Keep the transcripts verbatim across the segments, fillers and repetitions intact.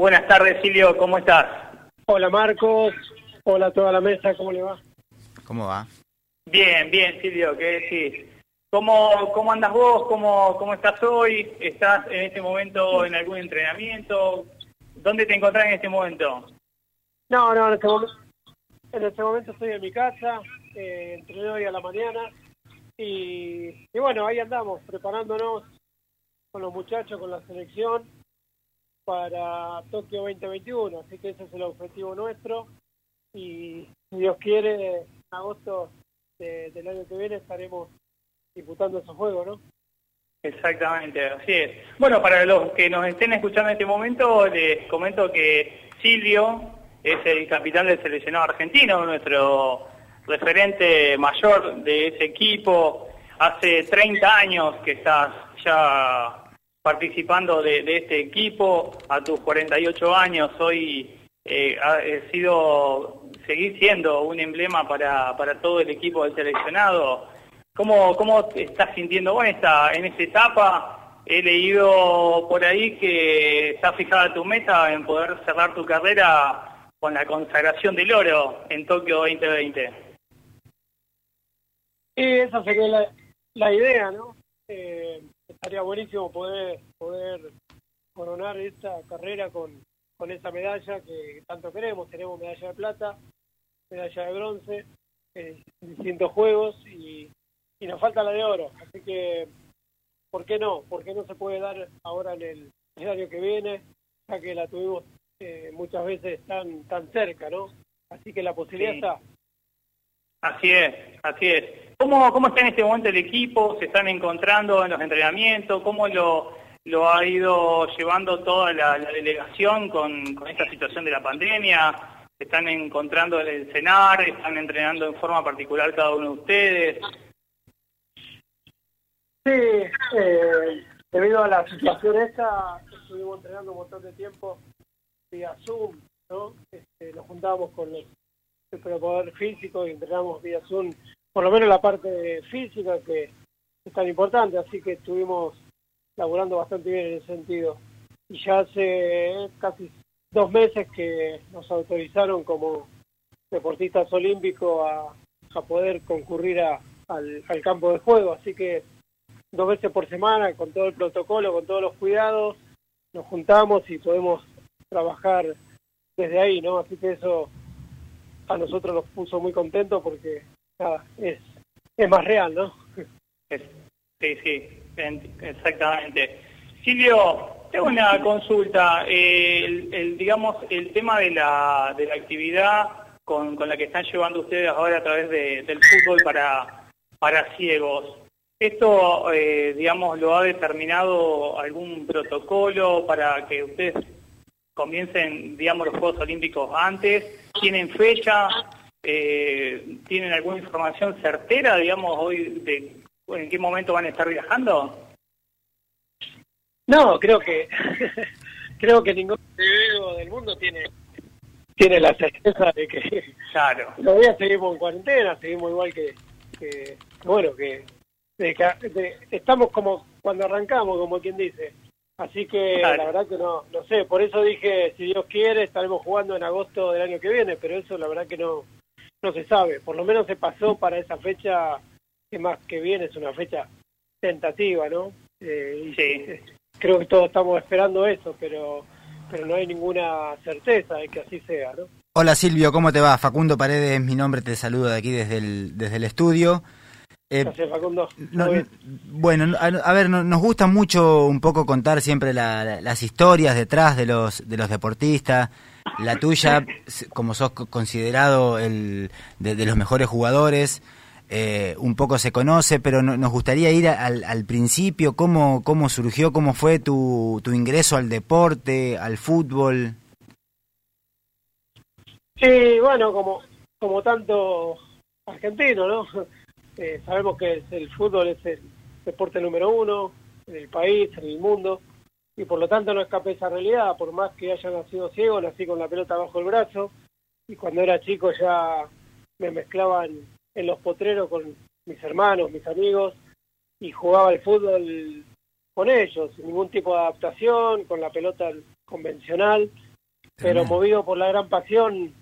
Buenas tardes, Silvio, ¿cómo estás? Hola Marcos, hola a toda la mesa, ¿cómo le va? ¿Cómo va? Bien, bien, Silvio, ¿qué decís? ¿Cómo, cómo andas vos? ¿Cómo, ¿Cómo estás hoy? ¿Estás en este momento en algún entrenamiento? ¿Dónde te encontrás en este momento? No, no, en este momento, en este momento estoy en mi casa, eh, entrené hoy a la mañana y, y bueno, ahí andamos, preparándonos con los muchachos, con la selección para Tokio veinte veintiuno, así que ese es el objetivo nuestro y si Dios quiere, en agosto de, del año que viene estaremos disputando esos juegos, ¿no? Exactamente, así es. Bueno, para los que nos estén escuchando en este momento, les comento que Silvio es el capitán del seleccionado argentino, nuestro referente mayor de ese equipo. Hace treinta años que estás ya participando de, de este equipo, a tus cuarenta y ocho años, hoy eh, ha sido, seguir siendo un emblema para, para todo el equipo del seleccionado. ¿Cómo, cómo te estás sintiendo vos en esta, en esta etapa? He leído por ahí que está fijada tu meta en poder cerrar tu carrera con la consagración del oro en Tokio veinte veinte. Y esa sería la, la idea, ¿no? Eh, estaría buenísimo poder poder coronar esta carrera con, con esa medalla que tanto queremos. Tenemos medalla de plata, medalla de bronce, en distintos juegos y y nos falta la de oro, así que ¿por qué no? ¿Por qué no se puede dar ahora en el, el año que viene, ya que la tuvimos eh, muchas veces tan tan cerca, ¿no? Así que la posibilidad Sí. está. Así es, así es. ¿Cómo, cómo está en este momento el equipo? ¿Se están encontrando en los entrenamientos? ¿Cómo lo, lo ha ido llevando toda la, la delegación con, con esta situación de la pandemia? ¿Se están encontrando en el cenar? ¿Están entrenando en forma particular cada uno de ustedes? Sí, eh, debido a la situación esta, estuvimos entrenando un montón de tiempo vía Zoom, ¿no? Este, nos juntábamos con los, el preparador físico y entrenamos vía Zoom, por lo menos la parte física que es tan importante, así que estuvimos laburando bastante bien en ese sentido. Y ya hace casi dos meses que nos autorizaron como deportistas olímpicos a, a poder concurrir a, al, al campo de juego, así que dos veces por semana, con todo el protocolo, con todos los cuidados, nos juntamos y podemos trabajar desde ahí, ¿no? Así que eso a nosotros nos puso muy contentos porque, nada, es, es más real, ¿no? Sí, sí, exactamente. Silvio, tengo una consulta. El, el, digamos, el tema de la, de la actividad con, con la que están llevando ustedes ahora a través de, del fútbol para, para ciegos. ¿Esto, eh, digamos, lo ha determinado algún protocolo para que ustedes comiencen, digamos, los Juegos Olímpicos antes? ¿Tienen fecha? Eh, ¿Tienen alguna información certera, digamos, hoy de en qué momento van a estar viajando? No, creo que creo que ningún individuo del mundo tiene tiene la certeza de que claro. Todavía seguimos en cuarentena, seguimos igual que, que bueno, que De que, de, estamos como cuando arrancamos, como quien dice. Así que claro. La verdad que no no sé, por eso dije, si Dios quiere, estaremos jugando en agosto del año que viene, pero eso la verdad que no no se sabe. Por lo menos se pasó para esa fecha, que más que viene es una fecha tentativa, ¿no? Eh, y, sí. eh, creo que todos estamos esperando eso, pero pero no hay ninguna certeza de que así sea, ¿no? Hola Silvio, ¿cómo te va? Facundo Paredes, mi nombre, te saludo de aquí desde el, desde el estudio. Eh, Gracias, Facundo. No, bueno, a, a ver, no, nos gusta mucho un poco contar siempre la, la, las historias detrás de los de los deportistas. La tuya, como sos considerado el de, de los mejores jugadores, eh, un poco se conoce, pero no, nos gustaría ir al, al principio, cómo cómo surgió, cómo fue tu, tu ingreso al deporte, al fútbol. Sí, bueno, como como tanto argentino, ¿no? Eh, sabemos que el fútbol es el deporte número uno en el país, en el mundo, y por lo tanto no escapé esa realidad. Por más que haya nacido ciego, nací con la pelota bajo el brazo, y cuando era chico ya me mezclaban en los potreros con mis hermanos, mis amigos, y jugaba al fútbol con ellos, sin ningún tipo de adaptación, con la pelota convencional, pero movido por la gran pasión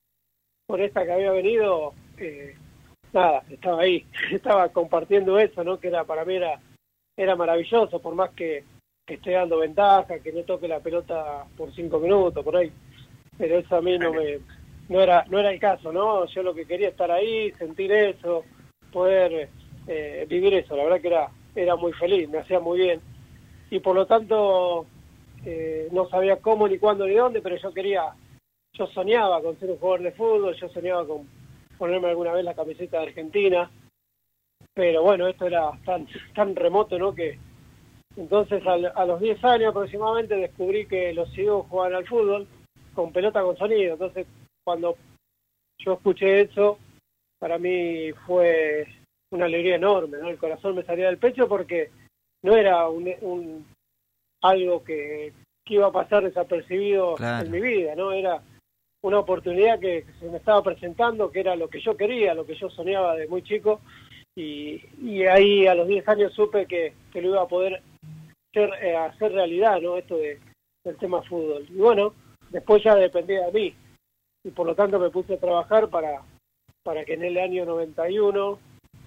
por esta que había venido, eh, nada, estaba ahí, estaba compartiendo eso, ¿no? Que era para mí era, era maravilloso, por más que, que esté dando ventaja, que no toque la pelota por cinco minutos, por ahí, pero eso a mí no me, no era, no era el caso, ¿no? Yo lo que quería estar ahí, sentir eso, poder eh, vivir eso, la verdad que era, era muy feliz, me hacía muy bien, y por lo tanto eh, no sabía cómo, ni cuándo, ni dónde, pero yo quería, yo soñaba con ser un jugador de fútbol, yo soñaba con ponerme alguna vez la camiseta de Argentina, pero bueno, esto era tan tan remoto, ¿no? Que entonces a, a los diez años aproximadamente descubrí que los ciegos jugaban al fútbol con pelota con sonido. Entonces, cuando yo escuché eso, para mí fue una alegría enorme, ¿no? El corazón me salía del pecho porque no era un, un algo que, que iba a pasar desapercibido claro. en mi vida, ¿no? Era una oportunidad que se me estaba presentando, que era lo que yo quería, lo que yo soñaba de muy chico, y, y ahí a los diez años supe que, que lo iba a poder hacer, eh, hacer realidad, ¿no? Esto de, del tema fútbol. Y bueno, después ya dependía de mí, y por lo tanto me puse a trabajar para, para que en el año noventa y uno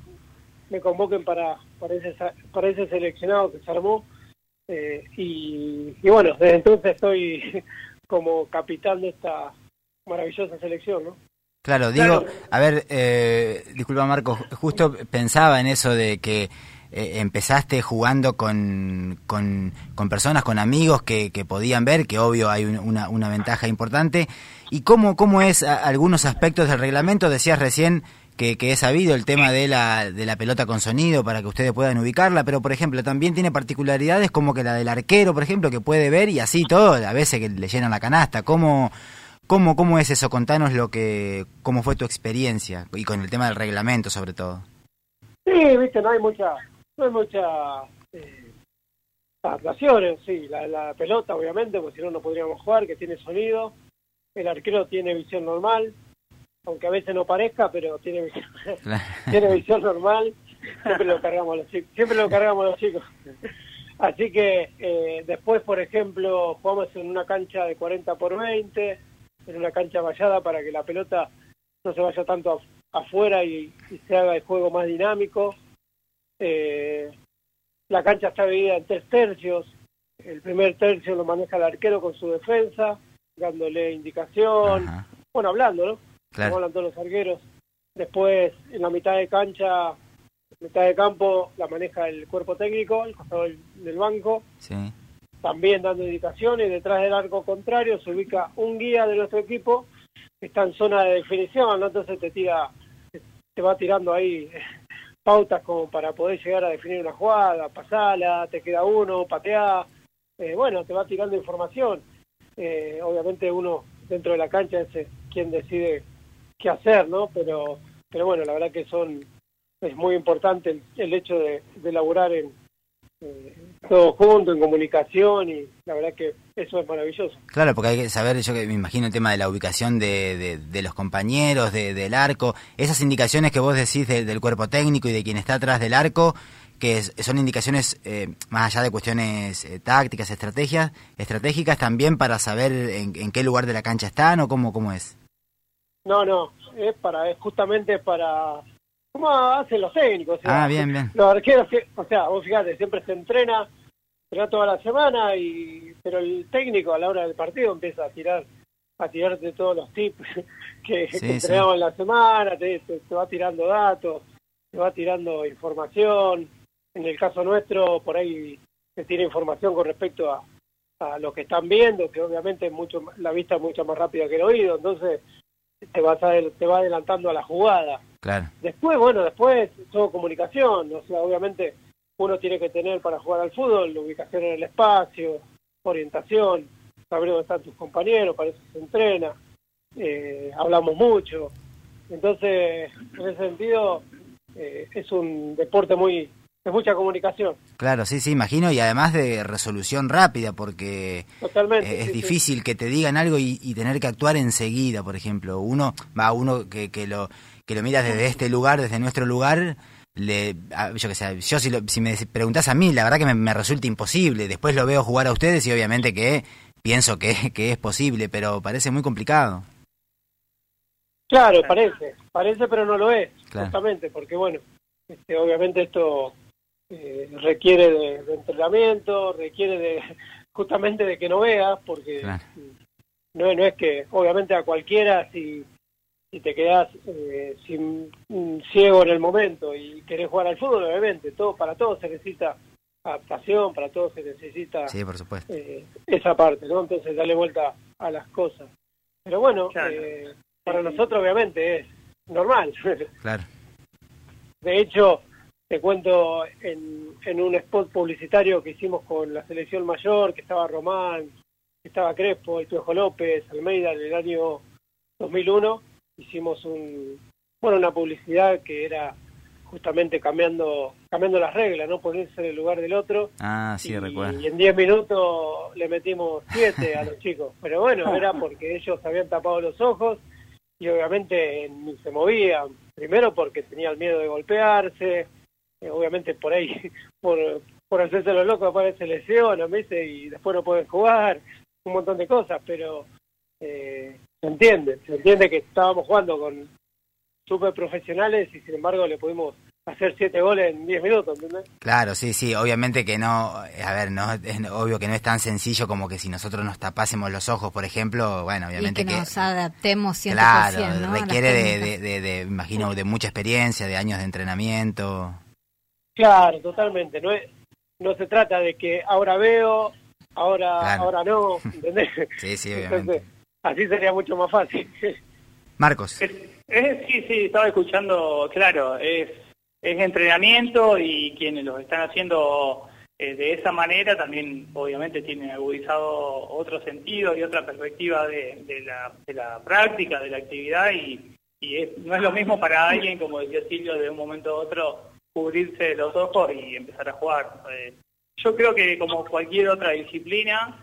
me convoquen para, para, ese, para ese seleccionado que se armó, eh, y, y bueno, desde entonces estoy como capitán de esta maravillosa selección, ¿no? Claro, digo, a ver, eh, disculpa Marco, justo pensaba en eso de que eh, empezaste jugando con, con, con personas, con amigos que, que podían ver, que obvio hay un, una, una ventaja importante, y cómo, cómo es a, algunos aspectos del reglamento, decías recién que, que es sabido el tema de la, de la pelota con sonido para que ustedes puedan ubicarla, pero por ejemplo también tiene particularidades como que la del arquero, por ejemplo, que puede ver y así todo, a veces que le llenan la canasta, ¿cómo...? ¿Cómo, ¿Cómo es eso? Contanos lo que, cómo fue tu experiencia y con el tema del reglamento sobre todo. Sí, viste, no hay mucha, no hay mucha eh, adaptaciones, sí, la, la pelota obviamente, porque si no no podríamos jugar, que tiene sonido, el arquero tiene visión normal, aunque a veces no parezca, pero tiene visión, tiene visión normal, siempre lo cargamos los chicos, siempre lo cargamos los chicos. Así que eh, después, por ejemplo, jugamos en una cancha de cuarenta por veinte, en una cancha vallada para que la pelota no se vaya tanto afuera y, y se haga el juego más dinámico. Eh, la cancha está dividida en tres tercios. El primer tercio lo maneja el arquero con su defensa, dándole indicación, Ajá. bueno, hablando, ¿no? Claro. Como hablan todos los arqueros. Después, en la mitad de cancha, mitad de campo, la maneja el cuerpo técnico, el costado del, del banco. Sí. También dando indicaciones. Detrás del arco contrario se ubica un guía de nuestro equipo que está en zona de definición, ¿no? Entonces te tira, te va tirando ahí pautas como para poder llegar a definir una jugada, pasala, te queda uno, pateá, eh, bueno, te va tirando información. Eh, obviamente uno dentro de la cancha es quien decide qué hacer, ¿no? Pero, pero bueno, la verdad que son es muy importante el, el hecho de, de laburar en Eh, todo junto, en comunicación, y la verdad que eso es maravilloso. Claro, porque hay que saber, yo que me imagino el tema de la ubicación de, de, de los compañeros, de, del arco, esas indicaciones que vos decís de, del cuerpo técnico y de quien está atrás del arco, que es, son indicaciones eh, más allá de cuestiones eh, tácticas, estrategias, estratégicas también para saber en, en qué lugar de la cancha están o cómo, cómo es. No, no, es para es justamente para... ¿Cómo hacen los técnicos? O sea, ah, bien, bien. Los arqueros, o sea, vos fíjate, siempre se entrena, entrena toda la semana, y pero el técnico a la hora del partido empieza a tirar a tirarte todos los tips que, sí, que entrenamos sí. en la semana, te, te, te va tirando datos, te va tirando información. En el caso nuestro, por ahí se tira información con respecto a, a lo que están viendo, que obviamente es mucho la vista es mucho más rápida que el oído, entonces te, vas a, te va adelantando a la jugada. Claro. Después, bueno, después todo comunicación, o sea, obviamente uno tiene que tener para jugar al fútbol ubicación en el espacio, orientación, saber dónde están tus compañeros, para eso se entrena, eh, hablamos mucho, entonces en ese sentido eh, es un deporte muy de mucha comunicación. Claro, sí, sí, imagino, y además de resolución rápida, porque Totalmente, eh, es sí, difícil sí. que te digan algo y, y tener que actuar enseguida, por ejemplo. Uno va uno que, que lo que lo miras desde este lugar, desde nuestro lugar, le yo que sé, yo si, lo, si me preguntás a mí, la verdad que me, me resulta imposible. Después lo veo jugar a ustedes y obviamente que pienso que, que es posible, pero parece muy complicado. Claro, parece, parece, pero no lo es, claro. Justamente, porque bueno, este, obviamente esto eh, requiere de, de entrenamiento, requiere de justamente de que no veas, porque claro. no, no es que, obviamente a cualquiera, si, si te quedás eh, sin, un ciego en el momento y querés jugar al fútbol, obviamente, todo para todo se necesita adaptación, para todo se necesita sí, por supuesto. Eh, esa parte, ¿no? Entonces darle vuelta a las cosas. Pero bueno, claro. eh, para nosotros obviamente es normal. Claro. De hecho, te cuento en, en un spot publicitario que hicimos con la selección mayor, que estaba Román, que estaba Crespo, el Piojo López, Almeida, en el año dos mil uno, hicimos un bueno una publicidad que era justamente cambiando cambiando las reglas, ¿no? Ponerse en el lugar del otro. Ah, sí, y, recuerdo. Y en diez minutos le metimos siete a los chicos. Pero bueno, era porque ellos habían tapado los ojos y obviamente ni se movían. Primero porque tenían miedo de golpearse, eh, obviamente por ahí, por, por hacerse los locos, aparece lesión, ¿no? Y después no pueden jugar, un montón de cosas, pero eh, se entiende, se entiende que estábamos jugando con súper profesionales y sin embargo le pudimos hacer siete goles en diez minutos, ¿entendés? Claro, sí, sí, obviamente que no, a ver, no es obvio que no es tan sencillo como que si nosotros nos tapásemos los ojos, por ejemplo, bueno, obviamente y que, que nos adaptemos cien por ciento, claro, ¿no? requiere de, de, de, de, imagino, de mucha experiencia, de años de entrenamiento. Claro, totalmente, no es, no se trata de que ahora veo, ahora claro. ahora no, ¿entendés? Sí, sí, obviamente. Entonces, así sería mucho más fácil. Marcos. Es, es, sí, sí, estaba escuchando, claro, es, es entrenamiento y quienes lo están haciendo eh, de esa manera también obviamente tienen agudizado otro sentido y otra perspectiva de, de, la, de la práctica, de la actividad y, y es, no es lo mismo para alguien, como decía Silvio, de un momento a otro cubrirse los ojos y empezar a jugar. Eh, yo creo que como cualquier otra disciplina,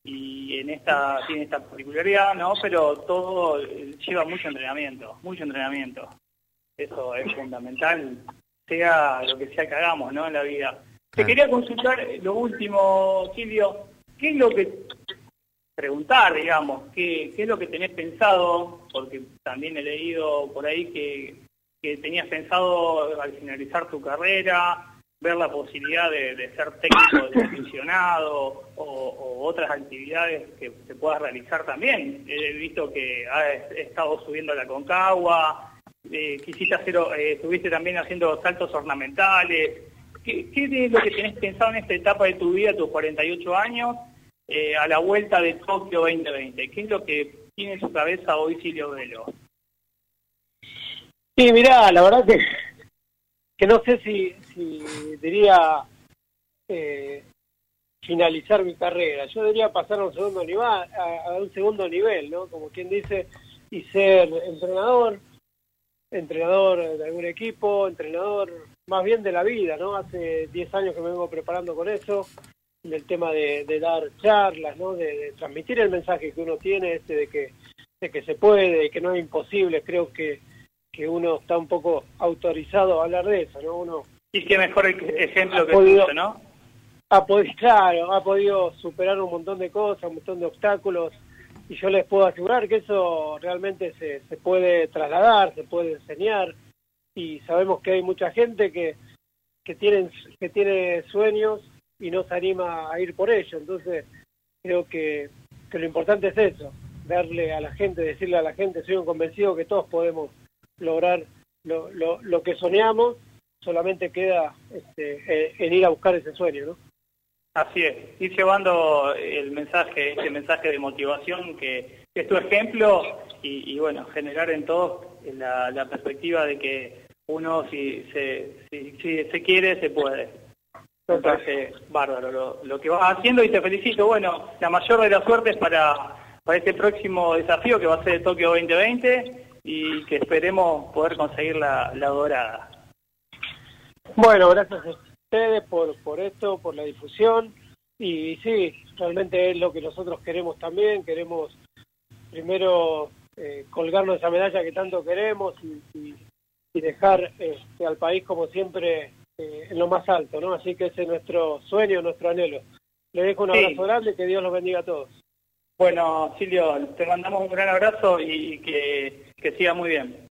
y en esta tiene esta particularidad, ¿no? Pero todo lleva mucho entrenamiento, mucho entrenamiento. Eso es fundamental, sea lo que sea que hagamos, ¿no? En la vida. Claro. Te quería consultar lo último, Silvio, ¿qué es lo que preguntar, digamos, qué, qué es lo que tenés pensado? Porque también he leído por ahí que, que tenías pensado al finalizar tu carrera ver la posibilidad de, de ser técnico de aficionado o, o otras actividades que se puedas realizar también. He visto que has estado subiendo a la Concagua, eh, quisiste hacer, eh, estuviste también haciendo saltos ornamentales. ¿Qué, ¿Qué es lo que tenés pensado en esta etapa de tu vida, tus cuarenta y ocho años, eh, a la vuelta de Tokio veinte veinte? ¿Qué es lo que tiene en su cabeza hoy Silvio Velo? Sí, mirá, la verdad que que no sé si, si diría eh, finalizar mi carrera. Yo diría pasar a un segundo nivel, a, a un segundo nivel, ¿no? Como quien dice, y ser entrenador, entrenador de algún equipo, entrenador más bien de la vida, ¿no? Hace diez años que me vengo preparando con eso, del tema de, de dar charlas, ¿no? De, de transmitir el mensaje que uno tiene, este de que, de que se puede, de que no es imposible. Creo que que uno está un poco autorizado a hablar de eso, ¿no? Uno y qué mejor ejemplo que podido, tuyo, ¿no? Ha podido, claro, ha podido superar un montón de cosas, un montón de obstáculos, y yo les puedo asegurar que eso realmente se, se puede trasladar, se puede enseñar, y sabemos que hay mucha gente que, que, tienen, que tiene sueños y no se anima a ir por ello. Entonces creo que, que lo importante es eso, darle a la gente, decirle a la gente, soy un convencido que todos podemos lograr lo, lo, lo que soñamos, solamente queda este, en ir a buscar ese sueño, ¿no? Así es, ir llevando el mensaje, ese mensaje de motivación que, que es tu ejemplo y, y bueno, generar en todos la, la perspectiva de que uno si se, si, si se quiere, se puede. Me parece bárbaro lo, lo que vas haciendo y te felicito. Bueno, la mayor de las suertes para, para este próximo desafío que va a ser el Tokio veinte veinte y que esperemos poder conseguir la, la dorada. Bueno, gracias a ustedes por, por esto, por la difusión y sí, realmente es lo que nosotros queremos también, queremos primero eh, colgarnos esa medalla que tanto queremos y, y, y dejar este, al país como siempre eh, en lo más alto, ¿no? Así que ese es nuestro sueño, nuestro anhelo. Les dejo un abrazo sí. grande, que Dios los bendiga a todos. Bueno, Silvio, te mandamos un gran abrazo y que, que siga muy bien.